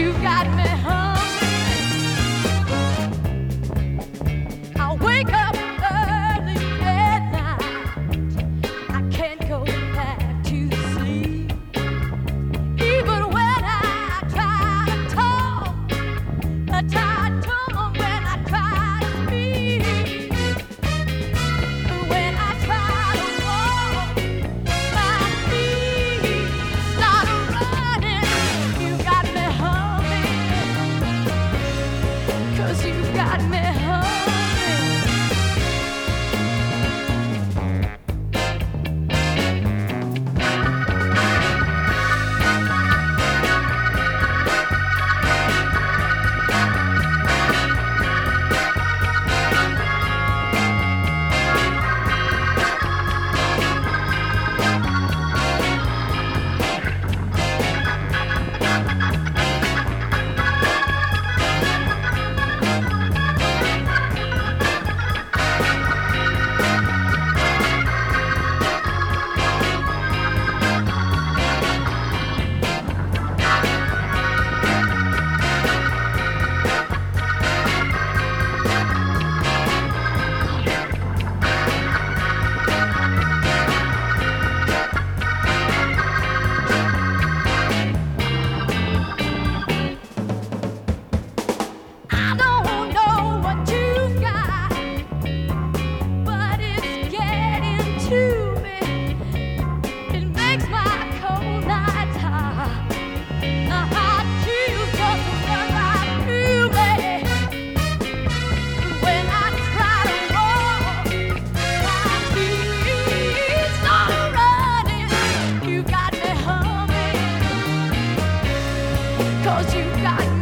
you got me hungry. I wake up early at night. I can't go back to sleep. Even when I try to talk, a tired tongue when I try to speak. When I try to walk, my feet start running. You got me humming, 'cause you got me humming. I don't know what you've got, but it's getting to me. It makes my cold nights hot. The hot chills just run right through me. When I try to walk, my feet start running. You got me humming, 'cause you got